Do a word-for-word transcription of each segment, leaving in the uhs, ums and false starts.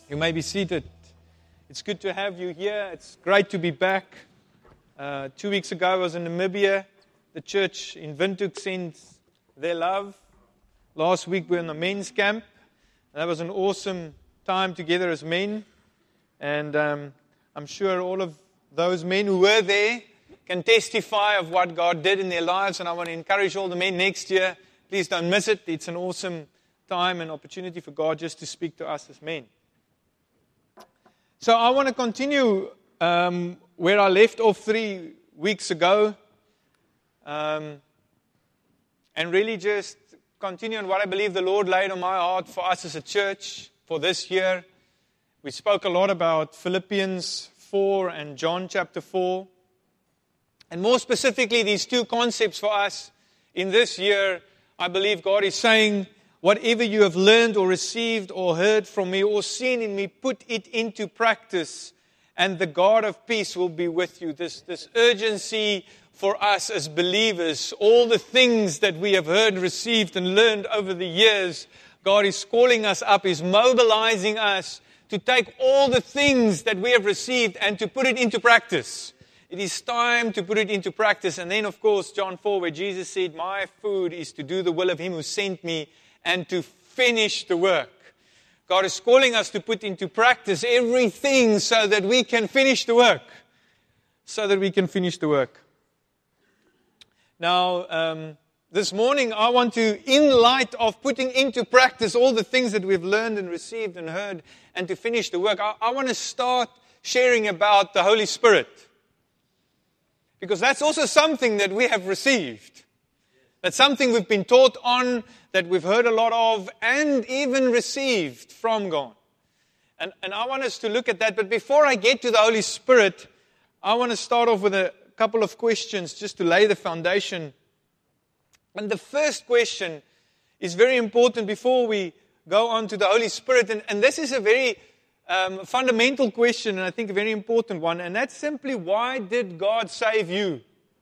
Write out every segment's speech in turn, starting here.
You may be seated. It's good to have you here. It's great to be back. Uh, two weeks ago, I was in Namibia. The church in Windhoek sent their love. Last week, we were in the men's camp. That was an awesome time together as men. And um, I'm sure all of those men who were there can testify of what God did in their lives. And I want to encourage all the men next year, please don't miss it. It's an awesome time and opportunity for God just to speak to us as men. So I want to continue um, where I left off three weeks ago, um, and really just continue on what I believe the Lord laid on my heart for us as a church for this year. We spoke a lot about Philippians four and John chapter four, and more specifically these two concepts for us in this year. I believe God is saying, whatever you have learned or received or heard from me or seen in me, put it into practice, and the God of peace will be with you. This, this urgency for us as believers, all the things that we have heard, received, and learned over the years, God is calling us up, is mobilizing us to take all the things that we have received and to put it into practice. It is time to put it into practice. And then, of course, John four, where Jesus said, my food is to do the will of Him who sent me, and to finish the work. God is calling us to put into practice everything so that we can finish the work. So that we can finish the work. Now, um, this morning I want to, in light of putting into practice all the things that we've learned and received and heard, and to finish the work, I, I want to start sharing about the Holy Spirit. Because that's also something that we have received. That's something we've been taught on, that we've heard a lot of, and even received from God. And, and I want us to look at that. But before I get to the Holy Spirit, I want to start off with a couple of questions just to lay the foundation. And the first question is very important before we go on to the Holy Spirit. And, and this is a very um, fundamental question, and I think a very important one. And that's simply, why did God save you?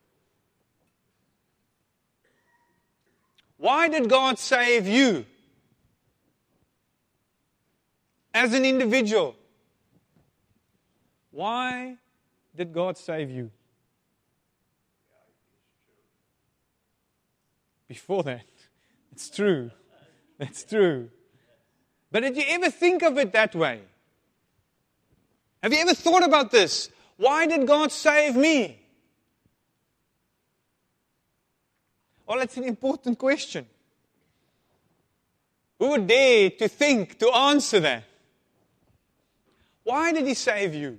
Why did God save you as an individual? Why did God save you? Before that, it's true. It's true. But did you ever think of it that way? Have you ever thought about this? Why did God save me? Well, that's an important question. Who would dare to think, to answer that? Why did He save you?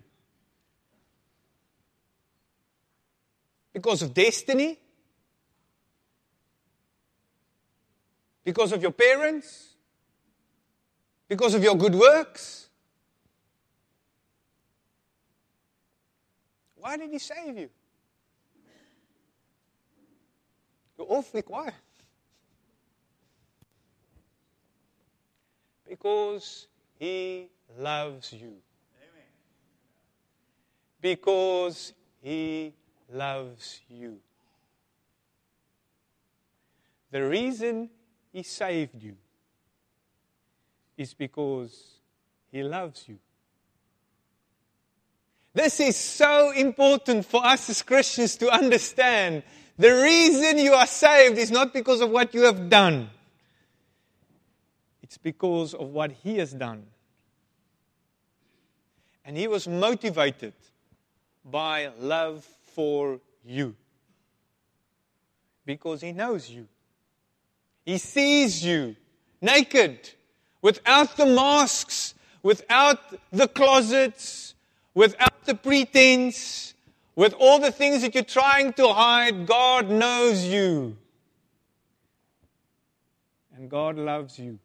Because of destiny? Because of your parents? Because of your good works? Why did He save you? You're awfully quiet. Because He loves you. Amen. Because He loves you. The reason He saved you is because He loves you. This is so important for us as Christians to understand. The reason you are saved is not because of what you have done. It's because of what He has done. And He was motivated by love for you. Because He knows you. He sees you naked, without the masks, without the closets, without the pretense, with all the things that you're trying to hide. God knows you. And God loves you.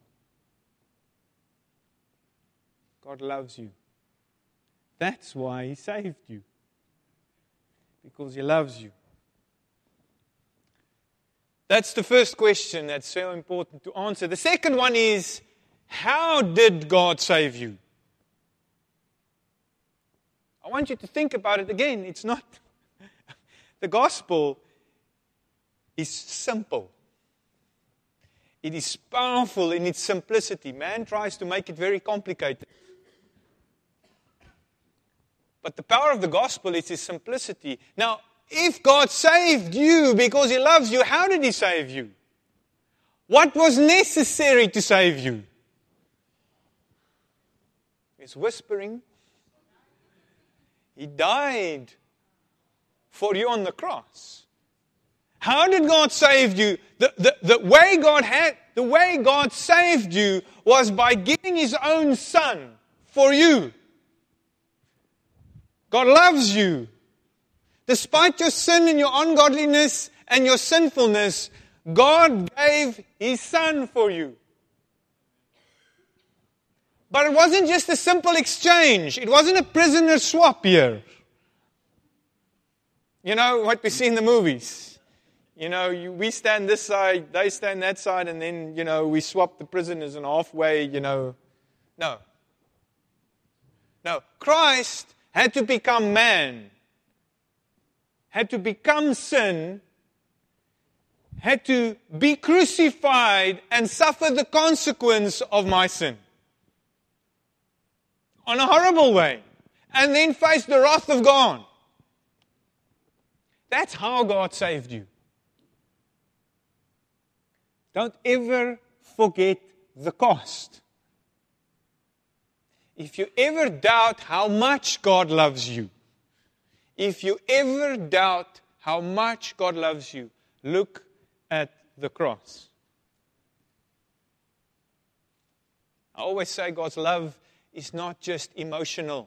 God loves you. That's why He saved you. Because He loves you. That's the first question that's so important to answer. The second one is, how did God save you? I want you to think about it again. It's not... The gospel is simple. It is powerful in its simplicity. Man tries to make it very complicated. But the power of the gospel is its simplicity. Now, if God saved you because He loves you, how did He save you? What was necessary to save you? It's whispering. He died for you on the cross. How did God save you? The, the, the way God had, the way God saved you was by giving His own Son for you. God loves you. Despite your sin and your ungodliness and your sinfulness, God gave His Son for you. But it wasn't just a simple exchange. It wasn't a prisoner swap here. You know what we see in the movies. You know, you, we stand this side, they stand that side, and then, you know, we swap the prisoners and halfway, you know. No. No. Christ had to become man. Had to become sin. Had to be crucified and suffer the consequence of my sin. On a horrible way. And then face the wrath of God. That's how God saved you. Don't ever forget the cost. If you ever doubt how much God loves you, if you ever doubt how much God loves you, look at the cross. I always say God's love is not just emotional.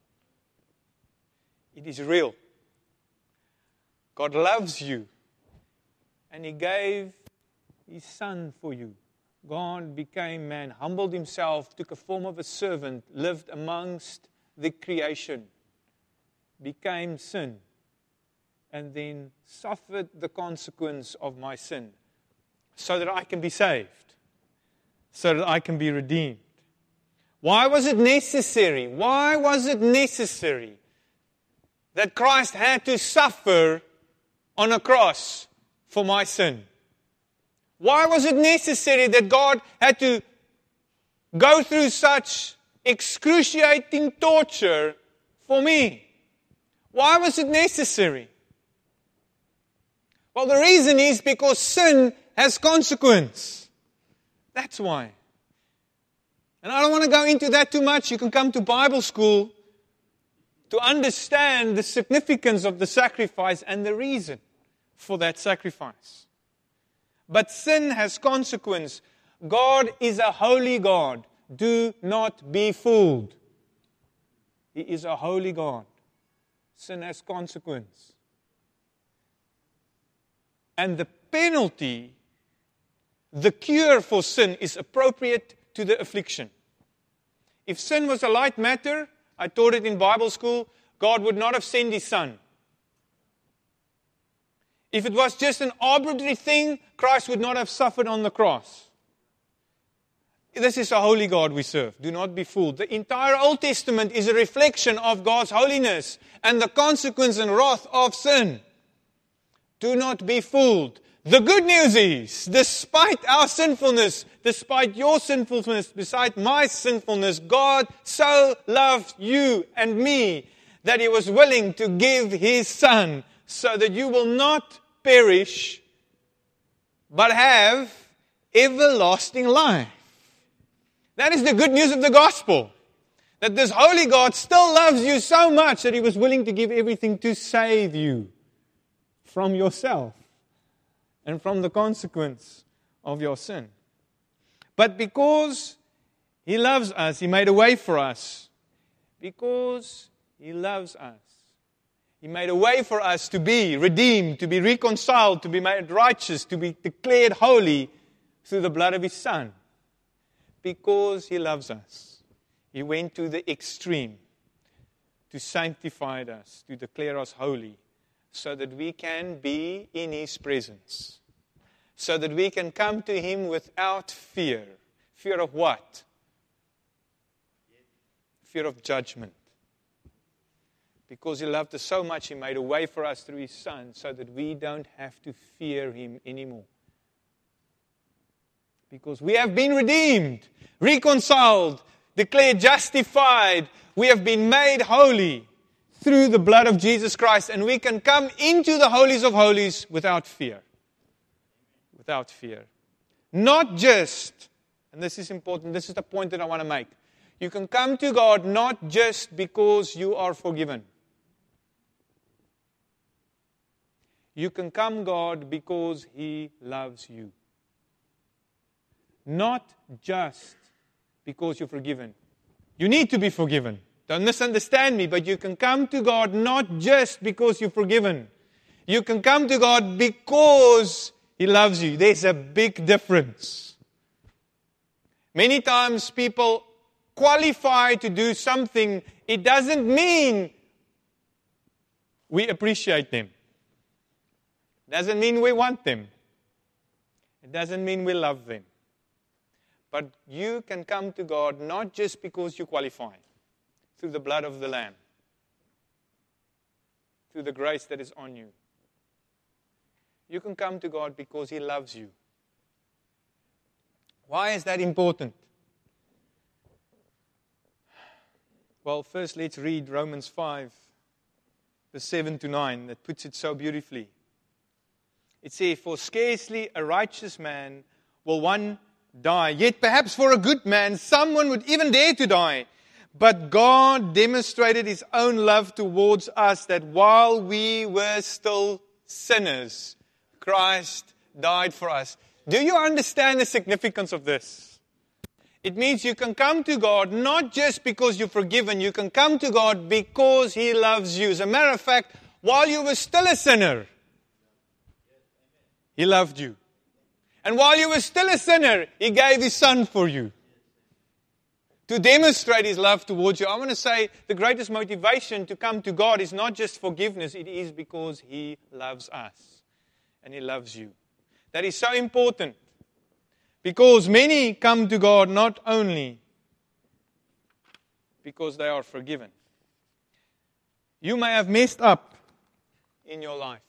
It is real. God loves you. And He gave His Son for you. God became man, humbled Himself, took a form of a servant, lived amongst the creation, became sin, and then suffered the consequence of my sin so that I can be saved, so that I can be redeemed. Why was it necessary? Why was it necessary that Christ had to suffer on a cross for my sin? Why was it necessary that God had to go through such excruciating torture for me? Why was it necessary? Well, the reason is because sin has consequence. That's why. And I don't want to go into that too much. You can come to Bible school to understand the significance of the sacrifice and the reason for that sacrifice. But sin has consequence. God is a holy God. Do not be fooled. He is a holy God. Sin has consequence. And the penalty, the cure for sin, is appropriate to the affliction. If sin was a light matter, I taught it in Bible school, God would not have sent His Son. If it was just an arbitrary thing, Christ would not have suffered on the cross. This is a holy God we serve. Do not be fooled. The entire Old Testament is a reflection of God's holiness and the consequence and wrath of sin. Do not be fooled. The good news is, despite our sinfulness, despite your sinfulness, despite my sinfulness, God so loved you and me that He was willing to give His Son so that you will not perish, but have everlasting life. That is the good news of the gospel. That this holy God still loves you so much that He was willing to give everything to save you from yourself and from the consequence of your sin. But because He loves us, He made a way for us. Because He loves us, He made a way for us to be redeemed, to be reconciled, to be made righteous, to be declared holy through the blood of His Son. Because He loves us, He went to the extreme to sanctify us, to declare us holy, so that we can be in His presence. So that we can come to Him without fear. Fear of what? Fear of judgment. Because He loved us so much, He made a way for us through His Son so that we don't have to fear Him anymore. Because we have been redeemed, reconciled, declared justified. We have been made holy. through the blood of Jesus Christ, and we can come into the holies of holies without fear. Without fear. Not just, and this is important, this is the point that I want to make. You can come to God not just because you are forgiven. You can come God because He loves you. Not just because you're forgiven. You need to be forgiven. Don't misunderstand me, but you can come to God not just because you're forgiven. You can come to God because He loves you. There's a big difference. Many times people qualify to do something. It doesn't mean we appreciate them. It doesn't mean we want them. It doesn't mean we love them. But you can come to God not just because you qualify. Through the blood of the Lamb. Through the grace that is on you. You can come to God because He loves you. Why is that important? Well, first let's read Romans five, verse seven to nine. That puts it so beautifully. It says, "For scarcely a righteous man will one die. Yet perhaps for a good man, someone would even dare to die. But God demonstrated His own love towards us, that while we were still sinners, Christ died for us." Do you understand the significance of this? It means you can come to God not just because you're forgiven. You can come to God because He loves you. As a matter of fact, while you were still a sinner, He loved you. And while you were still a sinner, He gave His Son for you. To demonstrate His love towards you. I want to say the greatest motivation to come to God is not just forgiveness. It is because He loves us. And He loves you. That is so important. Because many come to God not only because they are forgiven. You may have messed up in your life.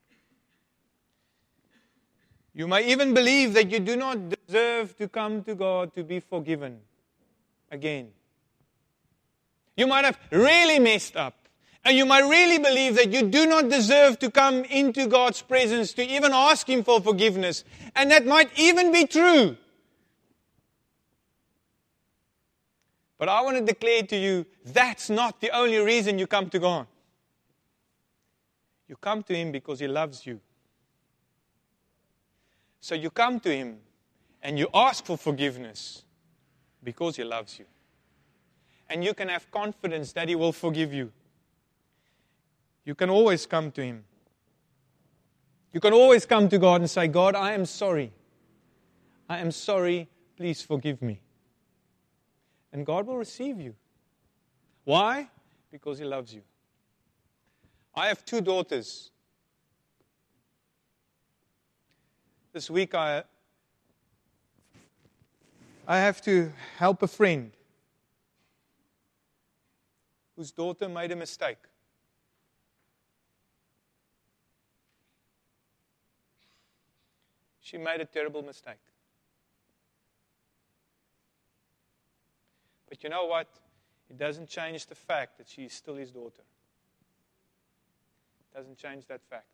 You may even believe that you do not deserve to come to God to be forgiven. Again. You might have really messed up. And you might really believe that you do not deserve to come into God's presence to even ask Him for forgiveness. And that might even be true. But I want to declare to you, that's not the only reason you come to God. You come to Him because He loves you. So you come to Him and you ask for forgiveness. Because He loves you. And you can have confidence that He will forgive you. You can always come to Him. You can always come to God and say, "God, I am sorry. I am sorry. Please forgive me." And God will receive you. Why? Because He loves you. I have two daughters. This week I I have to help a friend whose daughter made a mistake. She made a terrible mistake. But you know what? It doesn't change the fact that she is still his daughter. It doesn't change that fact.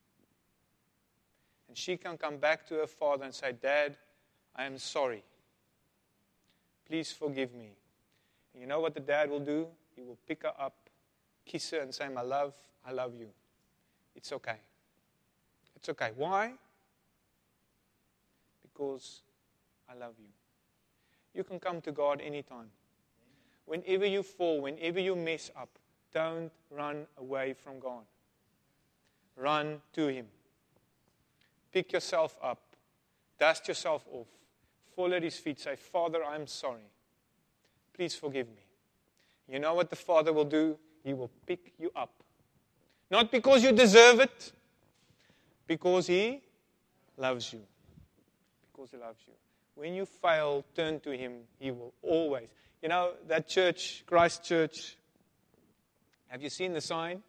And she can come back to her father and say, "Dad, I am sorry. Please forgive me." And you know what the dad will do? He will pick her up, kiss her, and say, "My love, I love you. It's okay. It's okay." Why? Because I love you. You can come to God anytime. Whenever you fall, whenever you mess up, don't run away from God. Run to Him. Pick yourself up. Dust yourself off. Fall at His feet. Say, "Father, I'm sorry. Please forgive me." You know what the Father will do? He will pick you up. Not because you deserve it. Because He loves you. Because He loves you. When you fail, turn to Him. He will always. You know, that church, Christ Church, have you seen the sign?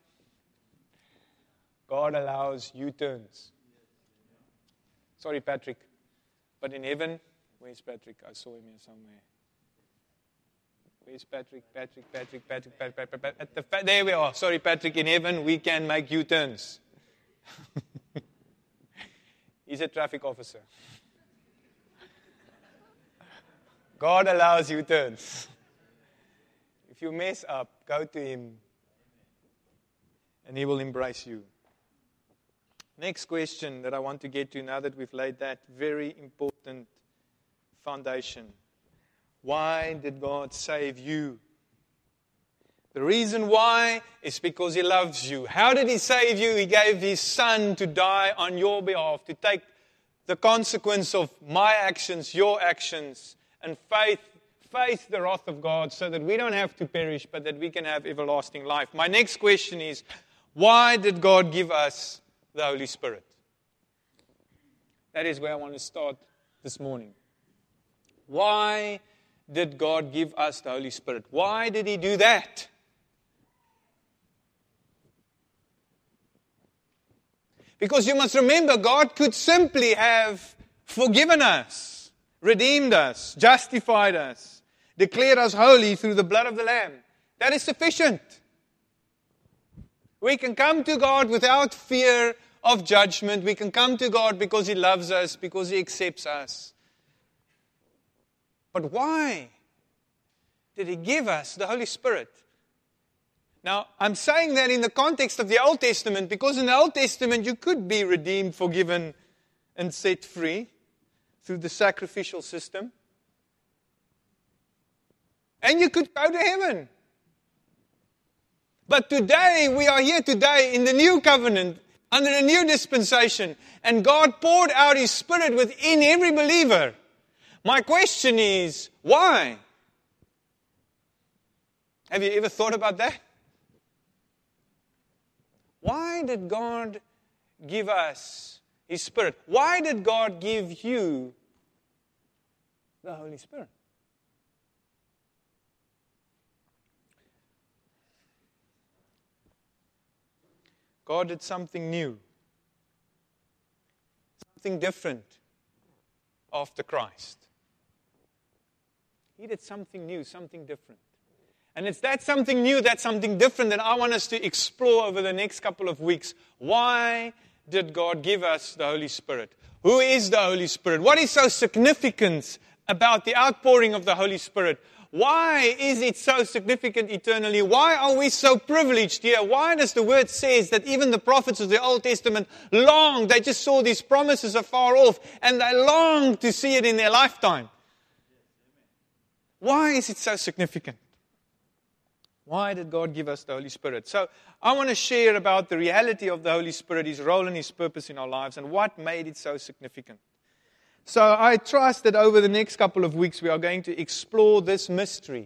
God allows U-turns. Sorry, Patrick. But in heaven, where's Patrick? I saw him here somewhere. Where's Patrick? Patrick, Patrick, Patrick, Patrick, Patrick, Patrick. At the fa- there we are. Sorry, Patrick. In heaven, we can make U-turns. He's a traffic officer. God allows U-turns. If you mess up, go to Him, and He will embrace you. Next question that I want to get to now that we've laid that very important foundation. Why did God save you? The reason why is because He loves you. How did He save you? He gave His Son to die on your behalf, to take the consequence of my actions, your actions, and faith, face the wrath of God so that we don't have to perish, but that we can have everlasting life. My next question is, why did God give us the Holy Spirit? That is where I want to start this morning. Why did God give us the Holy Spirit? Why did He do that? Because you must remember, God could simply have forgiven us, redeemed us, justified us, declared us holy through the blood of the Lamb. That is sufficient. We can come to God without fear of judgment. We can come to God because He loves us, because He accepts us. But why did He give us the Holy Spirit? Now, I'm saying that in the context of the Old Testament, because in the Old Testament you could be redeemed, forgiven, and set free through the sacrificial system. And you could go to heaven. But today, we are here today in the new covenant, under the new dispensation, and God poured out His Spirit within every believer. My question is, why? Have you ever thought about that? Why did God give us His Spirit? Why did God give you the Holy Spirit? God did something new, something different after Christ. He did something new, something different. And it's that something new, that something different that I want us to explore over the next couple of weeks. Why did God give us the Holy Spirit? Who is the Holy Spirit? What is so significant about the outpouring of the Holy Spirit? Why is it so significant eternally? Why are we so privileged here? Why does the Word says that even the prophets of the Old Testament longed, they just saw these promises afar off, and they longed to see it in their lifetime? Why is it so significant? Why did God give us the Holy Spirit? So I want to share about the reality of the Holy Spirit, His role and His purpose in our lives, and what made it so significant. So I trust that over the next couple of weeks we are going to explore this mystery.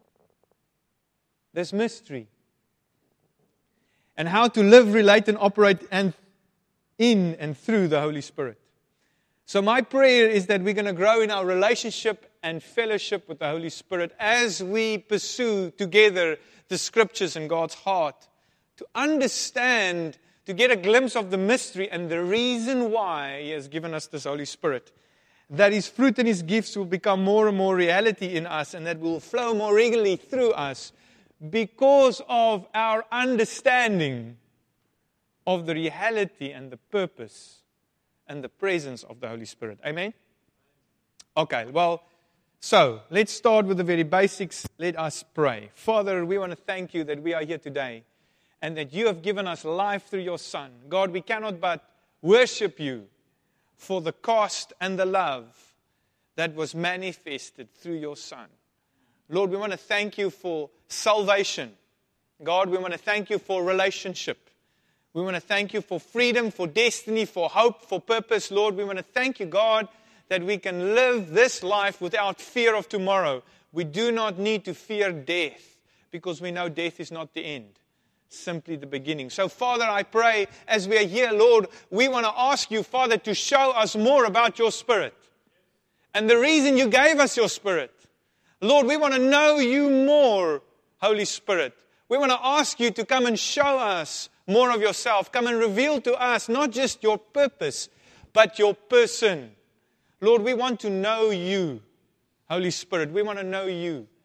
This mystery. And how to live, relate, and operate and in and through the Holy Spirit. So my prayer is that we're going to grow in our relationship and fellowship with the Holy Spirit as we pursue together the Scriptures and God's heart, to understand, to get a glimpse of the mystery and the reason why He has given us this Holy Spirit. That His fruit and His gifts will become more and more reality in us, and that will flow more regularly through us because of our understanding of the reality and the purpose and the presence of the Holy Spirit. Amen? Okay, well, so let's start with the very basics. Let us pray. Father, we want to thank You that we are here today and that You have given us life through Your Son. God, we cannot but worship You for the cost and the love that was manifested through Your Son. Lord, we want to thank You for salvation. God, we want to thank You for relationship. We want to thank You for freedom, for destiny, for hope, for purpose. Lord, we want to thank You, God, that we can live this life without fear of tomorrow. We do not need to fear death because we know death is not the end. Simply the beginning. So, Father, I pray as we are here, Lord, we want to ask You, Father, to show us more about Your Spirit and the reason You gave us Your Spirit. Lord, we want to know You more, Holy Spirit. We want to ask You to come and show us more of Yourself. Come and reveal to us not just Your purpose, but Your person. Lord, we want to know You, Holy Spirit. We want to know You.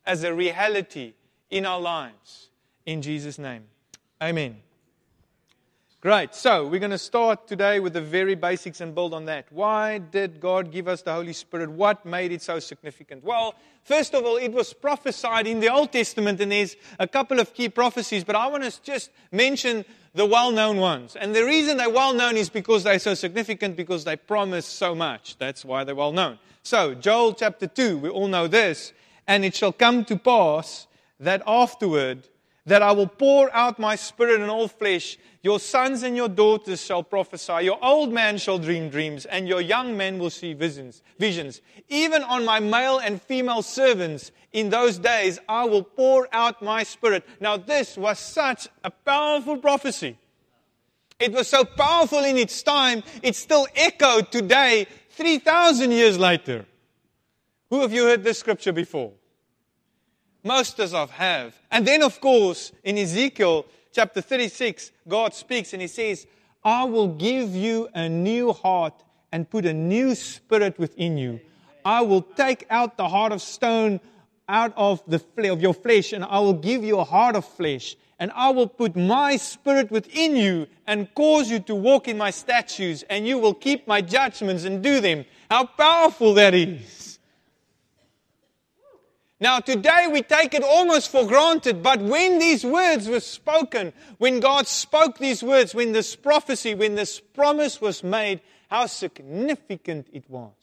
as a reality in our lives. In Jesus' name. Amen. Great. So we're going to start today with the very basics and build on that. Why did God give us the Holy Spirit? What made it so significant? Well, first of all, it was prophesied in the Old Testament, and there's a couple of key prophecies, but I want to just mention the well-known ones. And the reason they're well-known is because they're so significant, because they promise so much. That's why they're well-known. So, Joel chapter two, we all know this. And it shall come to pass that afterward, that I will pour out my Spirit on all flesh. Your sons and your daughters shall prophesy. Your old man shall dream dreams, and your young men will see visions. Visions. Even on my male and female servants in those days, I will pour out my Spirit. Now, this was such a powerful prophecy. It was so powerful in its time, it's still echoed today, three thousand years later. Who of you heard this scripture before? Most of us have. And then, of course, in Ezekiel chapter thirty-six, God speaks and He says, I will give you a new heart and put a new spirit within you. I will take out the heart of stone out of the fle- of your flesh, and I will give you a heart of flesh. And I will put my Spirit within you and cause you to walk in my statutes, and you will keep my judgments and do them. How powerful that is. Now, today we take it almost for granted, but when these words were spoken, when God spoke these words, when this prophecy, when this promise was made, how significant it was.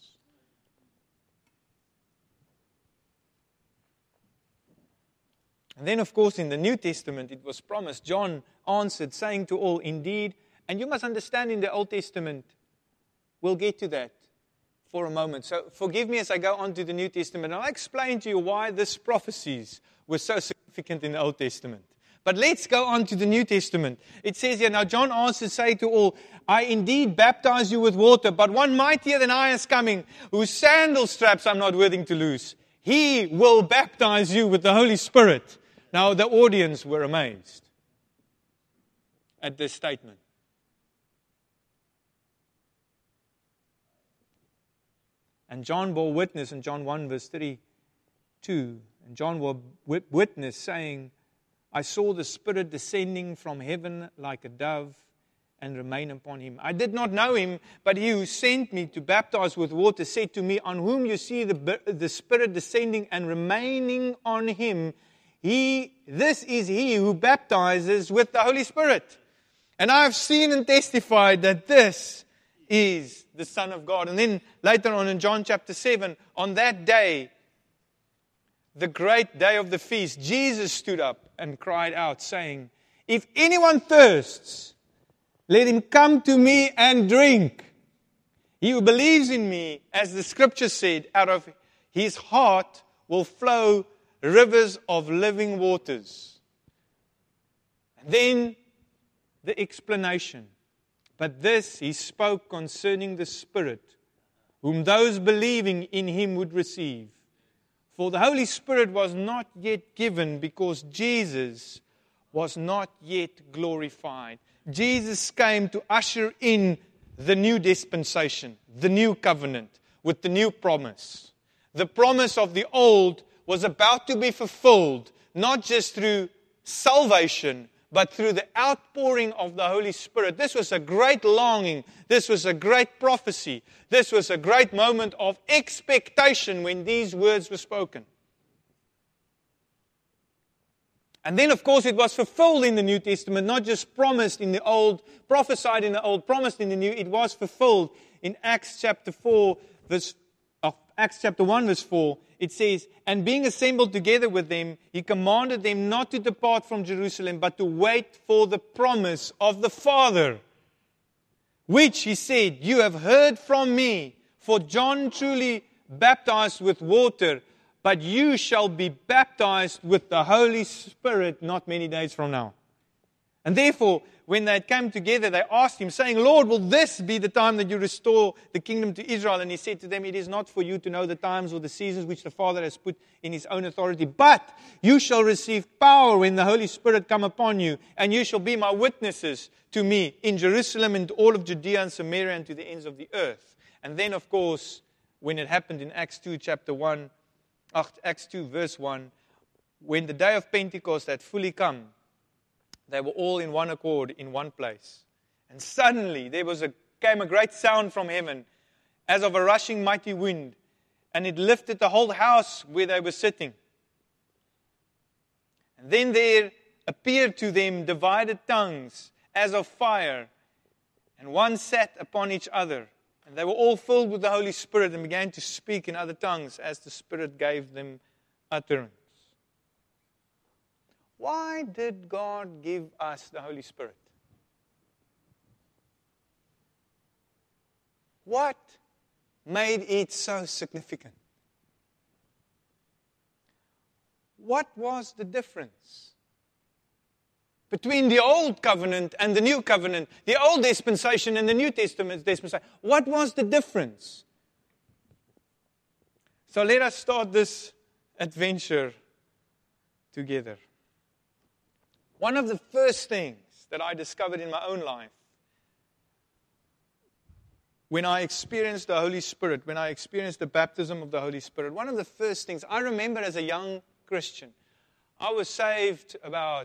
And then, of course, in the New Testament, it was promised. John answered, saying to all, indeed, and you must understand in the Old Testament, we'll get to that for a moment. So forgive me as I go on to the New Testament. I'll explain to you why these prophecies were so significant in the Old Testament. But let's go on to the New Testament. It says here, now John answered, saying to all, I indeed baptize you with water, but one mightier than I is coming, whose sandal straps I'm not worthy to loose. He will baptize you with the Holy Spirit. Now the audience were amazed at this statement. And John bore witness in John one verse thirty-two. And John bore witness saying, I saw the Spirit descending from heaven like a dove and remain upon him. I did not know him, but he who sent me to baptize with water said to me, on whom you see the, the Spirit descending and remaining on him, he, this is he who baptizes with the Holy Spirit. And I have seen and testified that this is the Son of God. And then later on in John chapter seven, on that day, the great day of the feast, Jesus stood up and cried out, saying, if anyone thirsts, let him come to me and drink. He who believes in me, as the scripture said, out of his heart will flow rivers of living waters. And then the explanation. But this he spoke concerning the Spirit, whom those believing in him would receive. For the Holy Spirit was not yet given because Jesus was not yet glorified. Jesus came to usher in the new dispensation, the new covenant, with the new promise. The promise of the old was about to be fulfilled, not just through salvation, but through the outpouring of the Holy Spirit. This was a great longing. This was a great prophecy. This was a great moment of expectation when these words were spoken. And then, of course, it was fulfilled in the New Testament, not just promised in the Old, prophesied in the Old, promised in the New. It was fulfilled in Acts chapter four, verse, uh, Acts chapter one, verse four. It says, and being assembled together with them, he commanded them not to depart from Jerusalem, but to wait for the promise of the Father, which he said, you have heard from me, for John truly baptized with water, but you shall be baptized with the Holy Spirit not many days from now. And therefore, when they had come together, they asked him, saying, Lord, will this be the time that you restore the kingdom to Israel? And he said to them, it is not for you to know the times or the seasons which the Father has put in his own authority, but you shall receive power when the Holy Spirit come upon you, and you shall be my witnesses to me in Jerusalem and to all of Judea and Samaria and to the ends of the earth. And then, of course, when it happened in Acts two, chapter one, Acts two, verse one, when the day of Pentecost had fully come, they were all in one accord, in one place. And suddenly there was a, came a great sound from heaven, as of a rushing mighty wind, and it lifted the whole house where they were sitting. And then there appeared to them divided tongues, as of fire, and one sat upon each other. And they were all filled with the Holy Spirit and began to speak in other tongues as the Spirit gave them utterance. Why did God give us the Holy Spirit? What made it so significant? What was the difference between the old covenant and the new covenant, the old dispensation and the New Testament dispensation? What was the difference? So let us start this adventure together. One of the first things that I discovered in my own life, when I experienced the Holy Spirit, when I experienced the baptism of the Holy Spirit, one of the first things, I remember as a young Christian, I was saved about,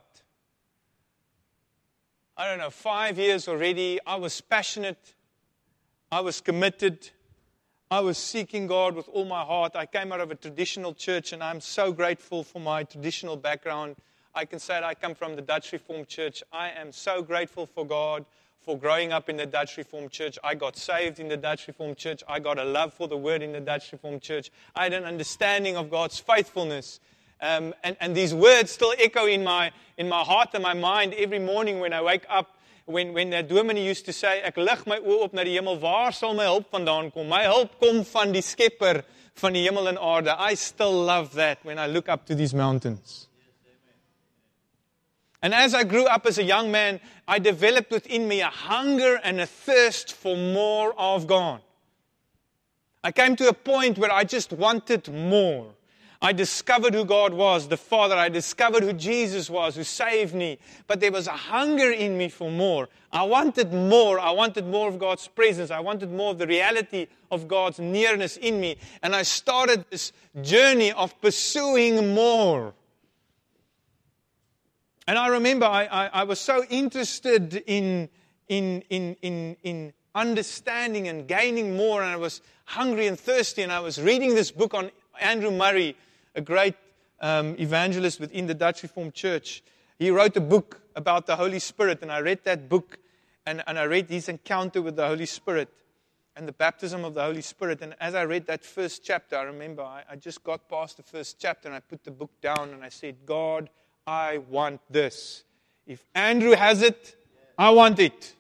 I don't know, five years already. I was passionate. I was committed. I was seeking God with all my heart. I came out of a traditional church, and I'm so grateful for my traditional background. I can say that I come from the Dutch Reformed Church. I am so grateful for God for growing up in the Dutch Reformed Church. I got saved in the Dutch Reformed Church. I got a love for the Word in the Dutch Reformed Church. I had an understanding of God's faithfulness. Um, and, and these words still echo in my in my heart and my mind every morning when I wake up. When, when the dominee used to say, ek lig my oë op na die hemel, waar sal my hulp vandaan kom? My hulp kom van die skepper van die hemel en aarde. I still love that when I look up to these mountains. And as I grew up as a young man, I developed within me a hunger and a thirst for more of God. I came to a point where I just wanted more. I discovered who God was, the Father. I discovered who Jesus was, who saved me. But there was a hunger in me for more. I wanted more. I wanted more of God's presence. I wanted more of the reality of God's nearness in me. And I started this journey of pursuing more. And I remember I, I, I was so interested in, in, in, in, in understanding and gaining more, and I was hungry and thirsty, and I was reading this book on Andrew Murray, a great um, evangelist within the Dutch Reformed Church. He wrote a book about the Holy Spirit, and I read that book, and, and I read his encounter with the Holy Spirit and the baptism of the Holy Spirit. And as I read that first chapter, I remember I, I just got past the first chapter, and I put the book down, and I said, God, I want this. If Andrew has it, I want it.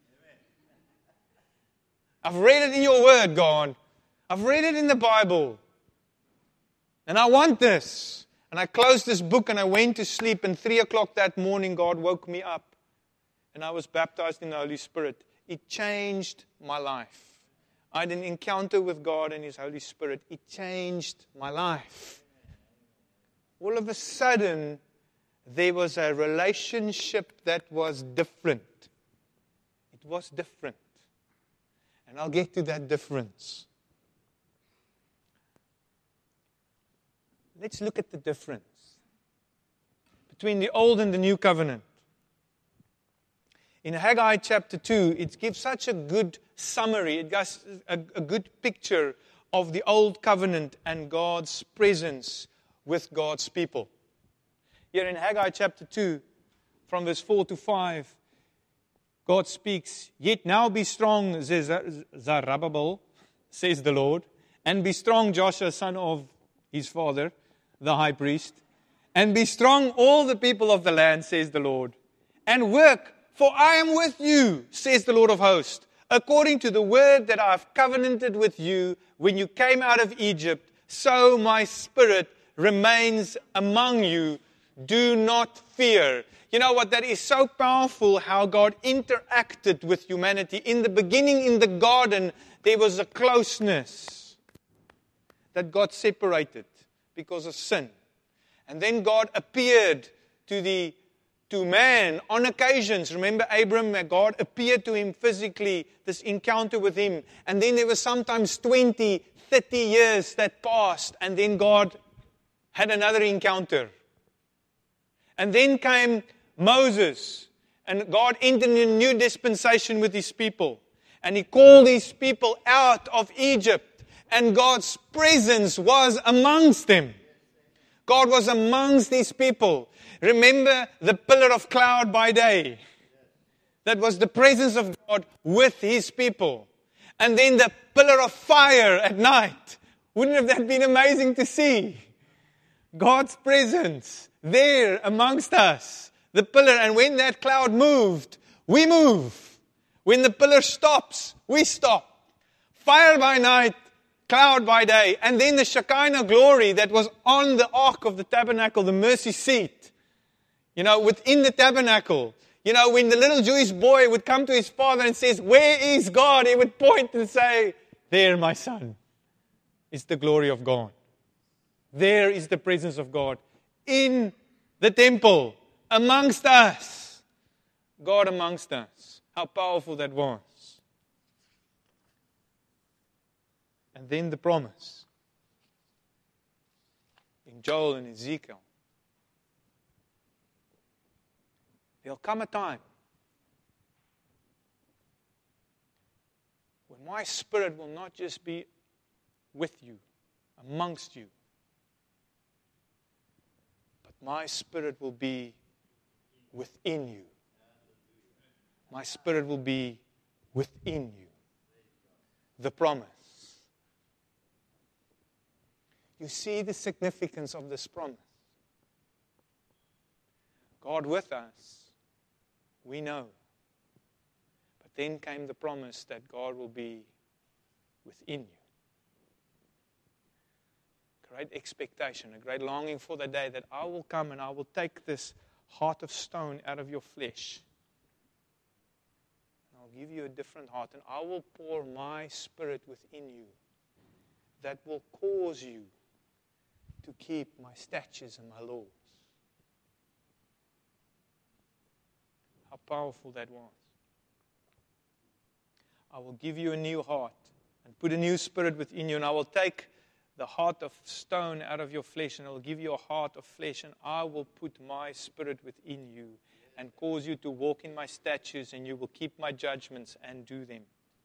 I've read it in your word, God. I've read it in the Bible. And I want this. And I closed this book and I went to sleep. And three o'clock that morning, God woke me up. And I was baptized in the Holy Spirit. It changed my life. I had an encounter with God and His Holy Spirit. It changed my life. All of a sudden, there was a relationship that was different. It was different. And I'll get to that difference. Let's look at the difference between the old and the new covenant. In Haggai chapter two, it gives such a good summary. It gives a, a good picture of the old covenant and God's presence with God's people. Here in Haggai chapter two, from verse four to five, God speaks, Yet now be strong, Zerubbabel, says the Lord, and be strong, Joshua, son of his father, the high priest, and be strong, all the people of the land, says the Lord, and work, for I am with you, says the Lord of hosts, according to the word that I have covenanted with you when you came out of Egypt, so my spirit remains among you. Do not fear. You know what? That is so powerful how God interacted with humanity. In the beginning, in the garden, there was a closeness that got separated because of sin. And then God appeared to the to man on occasions. Remember Abram, God appeared to him physically, this encounter with him. And then there was sometimes twenty, thirty years that passed. And then God had another encounter. And then came Moses. And God entered in a new dispensation with His people. And He called His people out of Egypt. And God's presence was amongst them. God was amongst these people. Remember the pillar of cloud by day. That was the presence of God with His people. And then the pillar of fire at night. Wouldn't have that been amazing to see? God's presence there amongst us. The pillar. And when that cloud moved, we move. When the pillar stops, we stop. Fire by night, cloud by day. And then the Shekinah glory that was on the ark of the tabernacle, the mercy seat. You know, within the tabernacle. You know, when the little Jewish boy would come to his father and says, "Where is God?" He would point and say, "There, my son, is the glory of God. There is the presence of God in the temple, amongst us." God amongst us. How powerful that was. And then the promise in Joel and Ezekiel. There'll come a time when my Spirit will not just be with you, amongst you, but my Spirit will be within you. My Spirit will be within you. The promise. You see the significance of this promise. God with us. We know. But then came the promise that God will be within you. Great expectation, a great longing for the day that I will come and I will take this heart of stone out of your flesh. And I'll give you a different heart and I will pour my Spirit within you that will cause you to keep my statutes and my laws. How powerful that was. I will give you a new heart and put a new spirit within you, and I will take the heart of stone out of your flesh, and I will give you a heart of flesh, and I will put my Spirit within you and cause you to walk in my statutes, and you will keep my judgments and do them.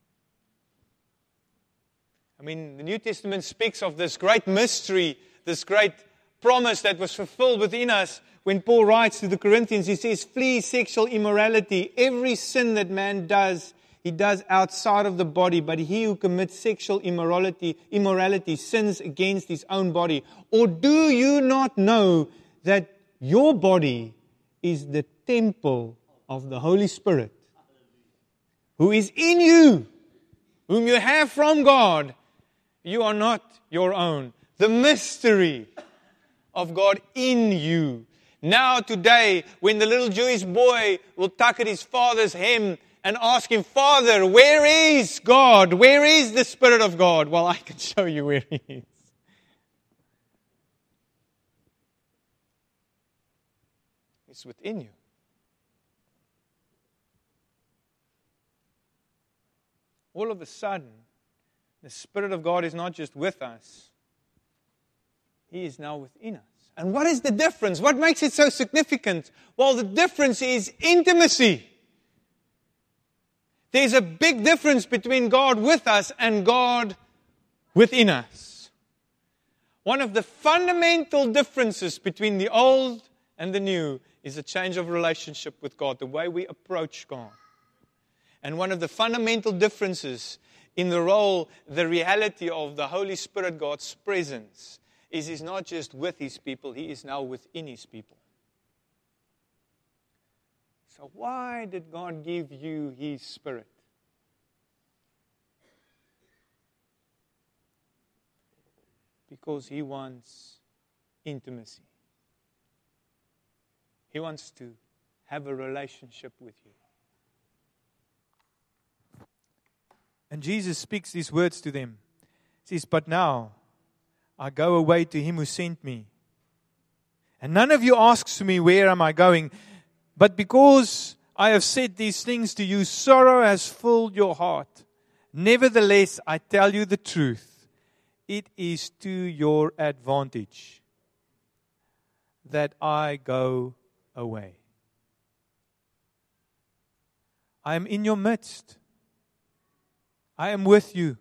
I mean, the New Testament speaks of this great mystery, this great promise that was fulfilled within us. When Paul writes to the Corinthians, he says, "Flee sexual immorality. Every sin that man does, he does outside of the body. But he who commits sexual immorality, immorality sins against his own body. Or do you not know that your body is the temple of the Holy Spirit, who is in you, whom you have from God? You are not your own." The mystery of God in you. Now today, when the little Jewish boy will tug at his father's hem and ask him, "Father, where is God? Where is the Spirit of God?" Well, I can show you where He is. It's within you. All of a sudden, the Spirit of God is not just with us. He is now within us. And what is the difference? What makes it so significant? Well, the difference is intimacy. There's a big difference between God with us and God within us. One of the fundamental differences between the old and the new is a change of relationship with God, the way we approach God. And one of the fundamental differences in the role, the reality of the Holy Spirit, God's presence, is He's not just with His people, He is now within His people. So why did God give you His Spirit? Because He wants intimacy. He wants to have a relationship with you. And Jesus speaks these words to them. He says, "But now I go away to Him who sent me. And none of you asks me, where am I going? But because I have said these things to you, sorrow has filled your heart. Nevertheless, I tell you the truth. It is to your advantage that I go away. I am in your midst. I am with you.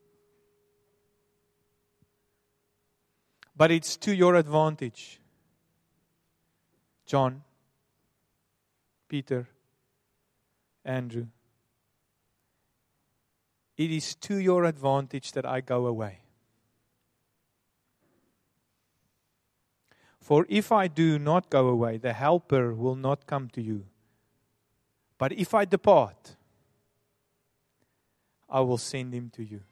But it's to your advantage. John, Peter, Andrew. It is to your advantage that I go away. For if I do not go away, the Helper will not come to you. But if I depart, I will send him to you.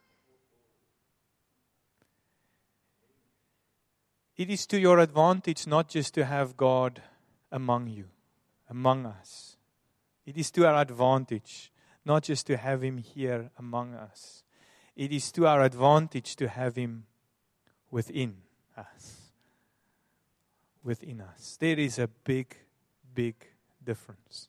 It is to your advantage not just to have God among you, among us. It is to our advantage not just to have him here among us. It is to our advantage to have him within us. Within us. There is a big, big difference.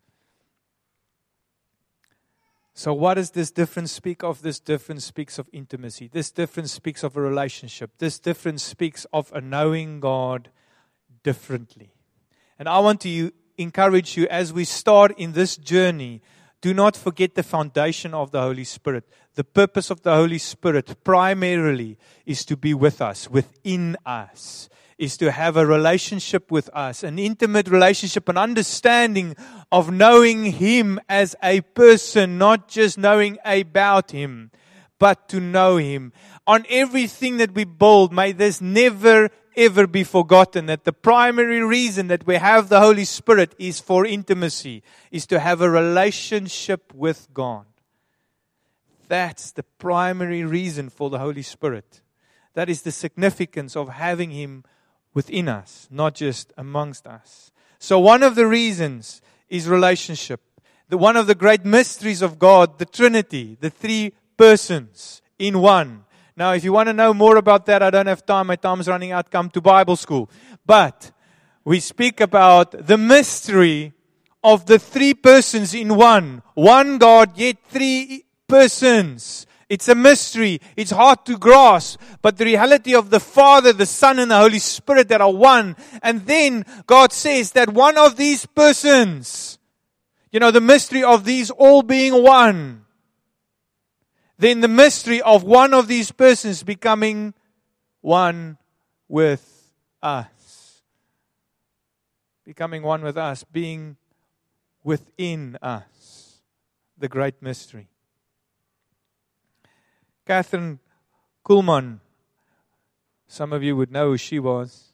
So what does this difference speak of? This difference speaks of intimacy. This difference speaks of a relationship. This difference speaks of a knowing God differently. And I want to encourage you as we start in this journey, do not forget the foundation of the Holy Spirit. The purpose of the Holy Spirit primarily is to be with us, within us. Is to have a relationship with us, an intimate relationship, an understanding of knowing Him as a person, not just knowing about Him, but to know Him. On everything that we build, may this never, ever be forgotten, that the primary reason that we have the Holy Spirit is for intimacy, is to have a relationship with God. That's the primary reason for the Holy Spirit. That is the significance of having Him within us, not just amongst us. So one of the reasons is relationship. The one of the great mysteries of God, the Trinity, the three persons in one. Now, if you want to know more about that, I don't have time. My time is running out. Come to Bible school. But we speak about the mystery of the three persons in one. One God, yet three persons. It's a mystery. It's hard to grasp. But the reality of the Father, the Son, and the Holy Spirit that are one. And then God says that one of these persons, you know, the mystery of these all being one. Then the mystery of one of these persons becoming one with us. Becoming one with us. Being within us. The great mystery. Catherine Kuhlman, some of you would know who she was.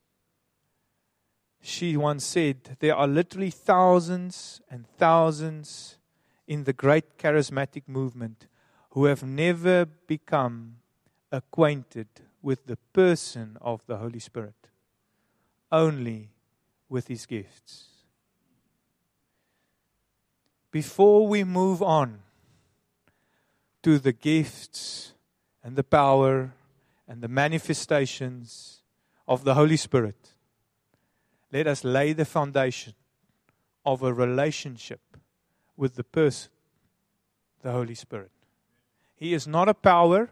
She once said, there are literally thousands and thousands in the great charismatic movement who have never become acquainted with the person of the Holy Spirit, only with His gifts. Before we move on to the gifts and the power and the manifestations of the Holy Spirit, let us lay the foundation of a relationship with the person, the Holy Spirit. He is not a power.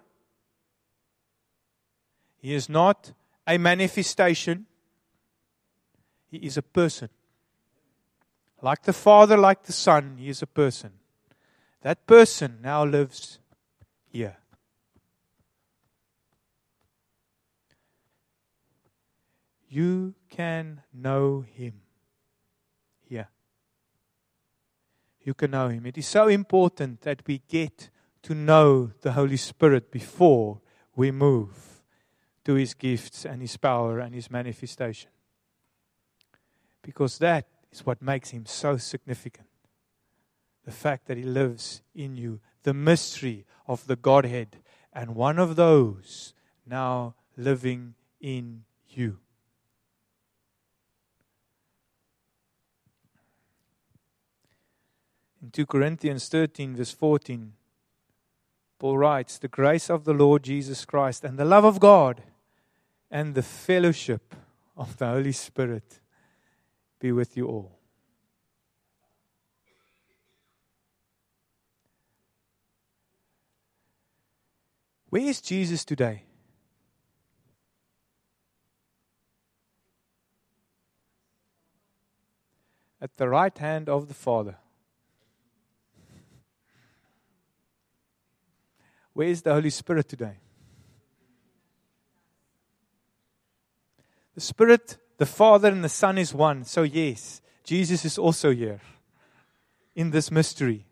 He is not a manifestation. He is a person. Like the Father, like the Son, He is a person. That person now lives here. You can know Him here. You can know Him. It is so important that we get to know the Holy Spirit before we move to His gifts and His power and His manifestation. Because that is what makes Him so significant. The fact that He lives in you. The mystery of the Godhead. And one of those now living in you. In two Corinthians thirteen verse fourteen, Paul writes, the grace of the Lord Jesus Christ and the love of God and the fellowship of the Holy Spirit be with you all. Where is Jesus today? at the right hand of the Father. Where is the Holy Spirit today? The Spirit, the Father and the Son is one. So yes, Jesus is also here in this mystery.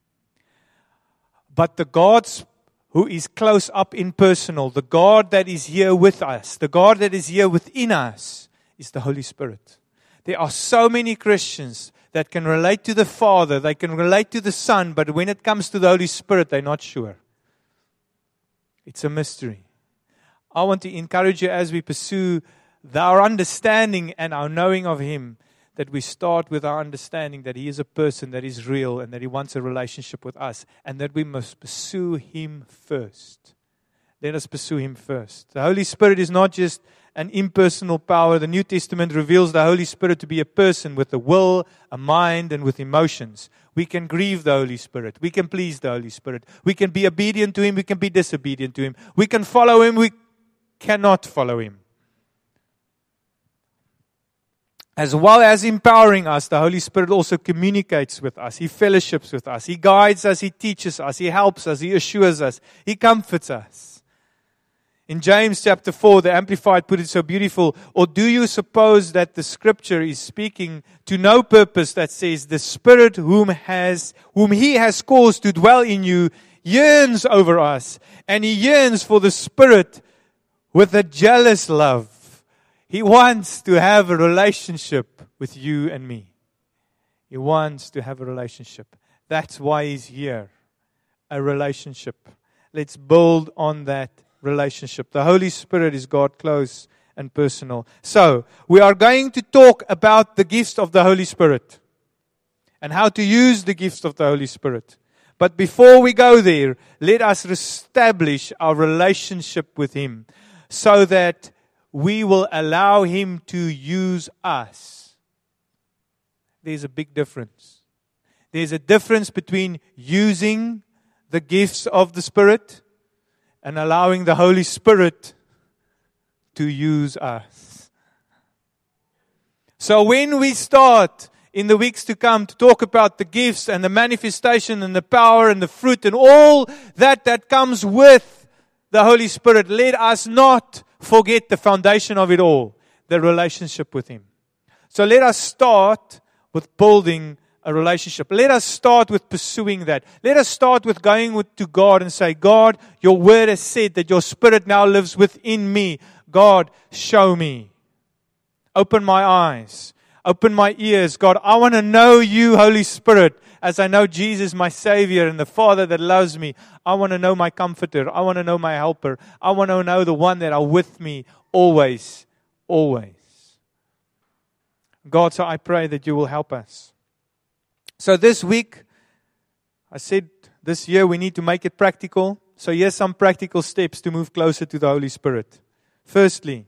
But the God who is close up impersonal, the God that is here with us, the God that is here within us, is the Holy Spirit. There are so many Christians that can relate to the Father, they can relate to the Son, but when it comes to the Holy Spirit, they're not sure. It's a mystery. I want to encourage you as we pursue our understanding and our knowing of Him, that we start with our understanding that He is a person that is real and that He wants a relationship with us, and that we must pursue Him first. Let us pursue Him first. The Holy Spirit is not just an impersonal power. The New Testament reveals the Holy Spirit to be a person with a will, a mind, and with emotions. We can grieve the Holy Spirit. We can please the Holy Spirit. We can be obedient to Him. We can be disobedient to Him. We can follow Him. We cannot follow Him. As well as empowering us, the Holy Spirit also communicates with us. He fellowships with us. He guides us. He teaches us. He helps us. He assures us. He comforts us. In James chapter four, the Amplified put it so beautiful. Or do you suppose that the Scripture is speaking to no purpose that says the Spirit whom has, whom He has caused to dwell in you yearns over us, and He yearns for the Spirit with a jealous love. He wants to have a relationship with you and me. He wants to have a relationship. That's why He's here. A relationship. Let's build on that relationship. The Holy Spirit is God close and personal. So, we are going to talk about the gifts of the Holy Spirit and how to use the gifts of the Holy Spirit. But before we go there, let us establish our relationship with Him so that we will allow Him to use us. There's a big difference. There's a difference between using the gifts of the Spirit and allowing the Holy Spirit to use us. So when we start in the weeks to come to talk about the gifts and the manifestation and the power and the fruit and all that that comes with the Holy Spirit, let us not forget the foundation of it all, the relationship with Him. So let us start with building a relationship. Let us start with pursuing that. Let us start with going with, to God and say, God, your word has said that your Spirit now lives within me. God, show me. Open my eyes. Open my ears. God, I want to know you, Holy Spirit, as I know Jesus, my Savior, and the Father that loves me. I want to know my Comforter. I want to know my Helper. I want to know the one that are with me always, always. God, so I pray that you will help us. So this week, I said this year we need to make it practical. So here's some practical steps to move closer to the Holy Spirit. Firstly,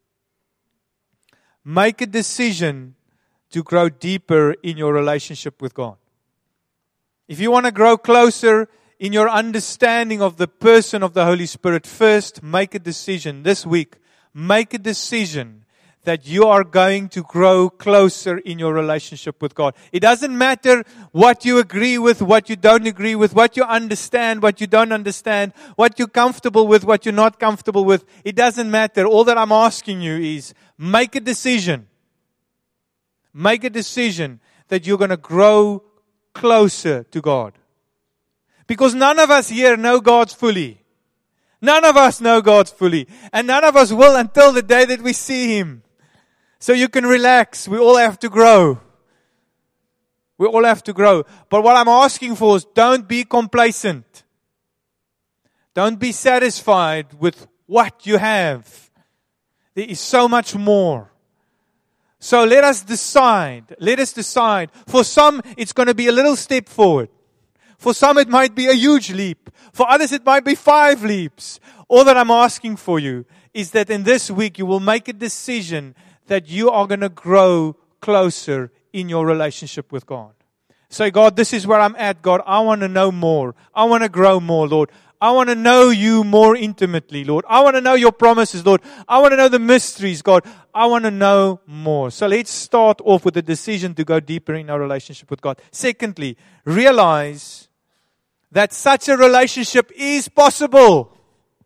make a decision to grow deeper in your relationship with God. If you want to grow closer in your understanding of the person of the Holy Spirit, first make a decision this week. Make a decision that you are going to grow closer in your relationship with God. It doesn't matter what you agree with, what you don't agree with, what you understand, what you don't understand, what you're comfortable with, what you're not comfortable with. It doesn't matter. All that I'm asking you is make a decision. Make a decision that you're going to grow closer to God. Because none of us here know God fully. None of us know God fully. And none of us will until the day that we see Him. So you can relax. We all have to grow. We all have to grow. But what I'm asking for is don't be complacent. Don't be satisfied with what you have. There is so much more. So let us decide. Let us decide. For some, it's going to be a little step forward. For some, it might be a huge leap. For others, it might be five leaps. All that I'm asking for you is that in this week, you will make a decision that you are going to grow closer in your relationship with God. Say, God, this is where I'm at. God, I want to know more. I want to grow more, Lord. I want to know you more intimately, Lord. I want to know your promises, Lord. I want to know the mysteries, God. I want to know more. So let's start off with a decision to go deeper in our relationship with God. Secondly, realize that such a relationship is possible.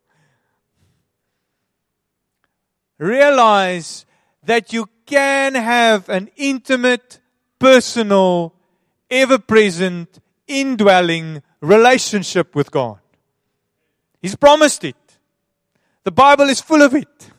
Realize that you can have an intimate, personal, ever-present, indwelling relationship with God. He's promised it. The Bible is full of it.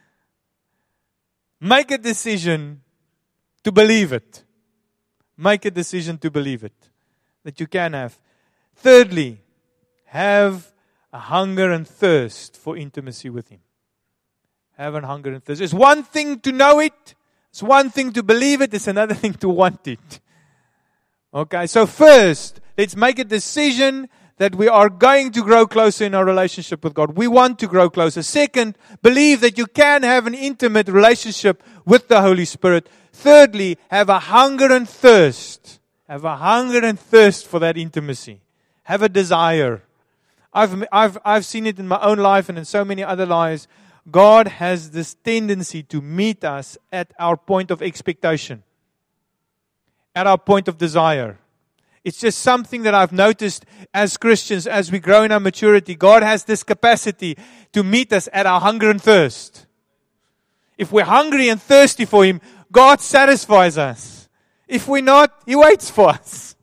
Make a decision to believe it. Make a decision to believe it. That you can have. Thirdly, have a hunger and thirst for intimacy with Him. Have a hunger and thirst. It's one thing to know it. It's one thing to believe it. It's another thing to want it. Okay, so first, let's make a decision that we are going to grow closer in our relationship with God. We want to grow closer. Second, believe that you can have an intimate relationship with the Holy Spirit. Thirdly, have a hunger and thirst. Have a hunger and thirst for that intimacy. Have a desire. I've, I've, I've seen it in my own life and in so many other lives. God has this tendency to meet us at our point of expectation. At our point of desire. It's just something that I've noticed as Christians, as we grow in our maturity. God has this capacity to meet us at our hunger and thirst. If we're hungry and thirsty for Him, God satisfies us. If we're not, He waits for us.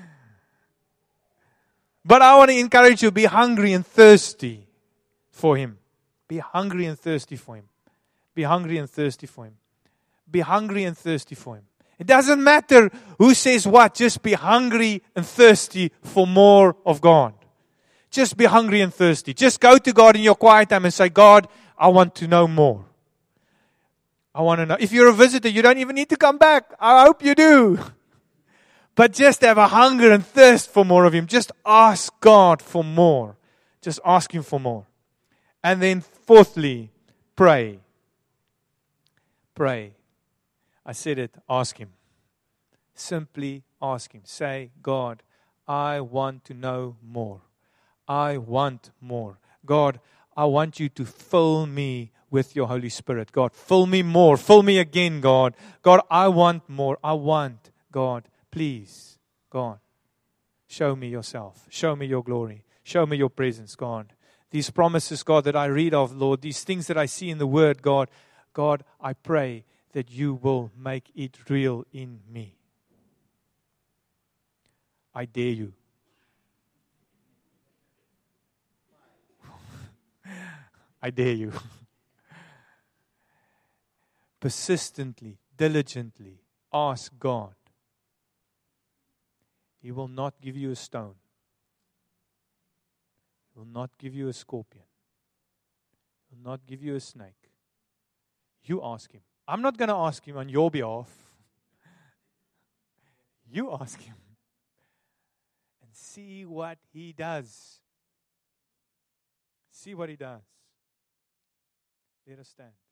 But I want to encourage you, be hungry and thirsty for Him. Be hungry and thirsty for Him. Be hungry and thirsty for Him. Be hungry and thirsty for Him. It doesn't matter who says what. Just be hungry and thirsty for more of God. Just be hungry and thirsty. Just go to God in your quiet time and say, God, I want to know more. I want to know. If you're a visitor, you don't even need to come back. I hope you do. But just have a hunger and thirst for more of Him. Just ask God for more. Just ask Him for more. And then fourthly, pray. Pray. I said it, ask Him. Simply ask Him. Say, God, I want to know more. I want more. God, I want you to fill me with your Holy Spirit. God, fill me more. Fill me again, God. God, I want more. I want, God, please, God, show me yourself. Show me your glory. Show me your presence, God. These promises, God, that I read of, Lord, these things that I see in the Word, God, God, I pray that you will make it real in me. I dare you. I dare you. Persistently, diligently ask God. He will not give you a stone. He will not give you a scorpion. He will not give you a snake. You ask Him. I'm not going to ask Him on your behalf. You ask Him. And see what He does. See what He does. Let us stand.